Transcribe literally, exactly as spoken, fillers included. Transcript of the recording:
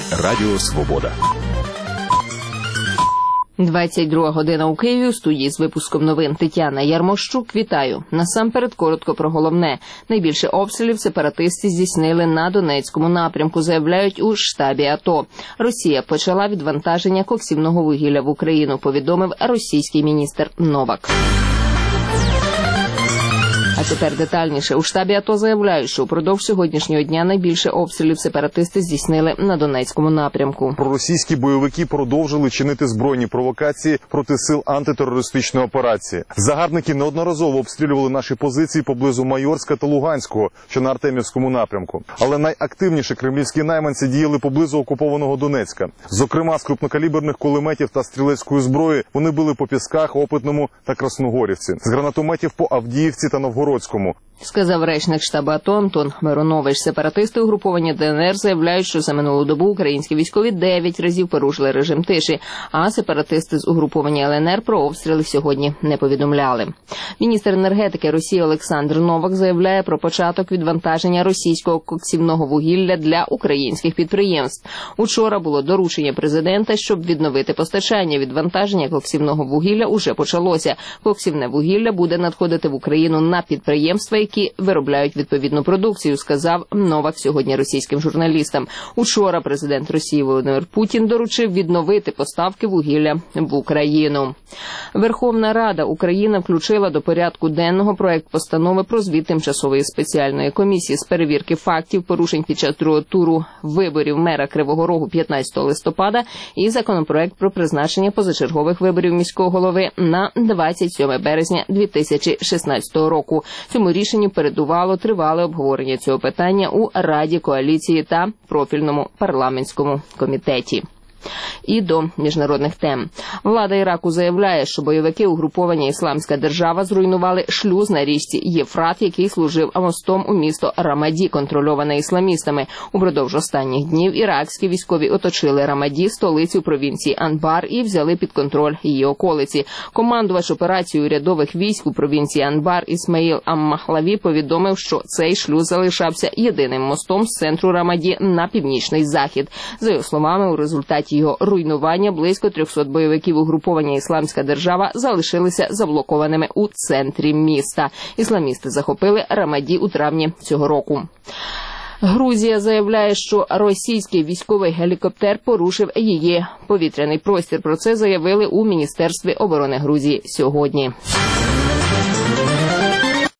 Радіо Свобода. двадцять друга година у Києві, у студії з випуском новин Тетяна Ярмощук. Вітаю. Насамперед коротко про головне. Найбільше обстрілів сепаратисти здійснили на Донецькому напрямку, заявляють у штабі АТО. Росія почала відвантаження коксівного вугілля в Україну, повідомив російський міністр Новак. А тепер детальніше. У штабі АТО заявляють, що упродовж сьогоднішнього дня найбільше обстрілів сепаратисти здійснили на Донецькому напрямку. Російські бойовики продовжили чинити збройні провокації проти сил антитерористичної операції. Загарбники неодноразово обстрілювали наші позиції поблизу Майорська та Луганського, що на Артемівському напрямку. Але найактивніше кремлівські найманці діяли поблизу окупованого Донецька. Зокрема, з крупнокаліберних кулеметів та стрілецької зброї вони били по Пісках, Опитному та Красногорівці. З гранатометів по Авдіївці та Новгородському. Сказав речник штабу АТО Антон Миронович. Сепаратисти угруповання ДНР заявляють, що за минулу добу українські військові дев'ять разів порушили режим тиші, а сепаратисти з угруповання ЛНР про обстріли сьогодні не повідомляли. Міністр енергетики Росії Олександр Новак заявляє про початок відвантаження російського коксівного вугілля для українських підприємств. Учора було доручення президента, щоб відновити постачання. Відвантаження коксівного вугілля уже почалося. Коксівне вугілля буде надходити в Україну на підприємства, які виробляють відповідну продукцію, сказав Новак сьогодні російським журналістам. Учора президент Росії Володимир Путін доручив відновити поставки вугілля в Україну. Верховна Рада України включила до порядку денного проект постанови про звіт Тимчасової спеціальної комісії з перевірки фактів порушень під час другого туру виборів мера Кривого Рогу п'ятнадцятого листопада і законопроект про призначення позачергових виборів міського голови на двадцять сьоме березня дві тисячі шістнадцятого року. Цьому рішенню передувало тривале обговорення цього питання у Раді коаліції та профільному парламентському комітеті. І до міжнародних тем. Влада Іраку заявляє, що бойовики угруповання «Ісламська держава» зруйнували шлюз на річці Єфрат, який служив мостом у місто Рамаді, контрольоване ісламістами. Упродовж останніх днів іракські військові оточили Рамаді, столицю провінції Анбар, і взяли під контроль її околиці. Командувач операцією урядових військ у провінції Анбар Ісмаїл Аммахлаві повідомив, що цей шлюз залишався єдиним мостом з центру Рамаді на північний захід. За його словами, у результаті його руйнування близько трьохсот бойовиків угруповання «Ісламська держава» залишилися заблокованими у центрі міста. Ісламісти захопили Рамаді у травні цього року. Грузія заявляє, що російський військовий гелікоптер порушив її повітряний простір. Про це заявили у Міністерстві оборони Грузії сьогодні.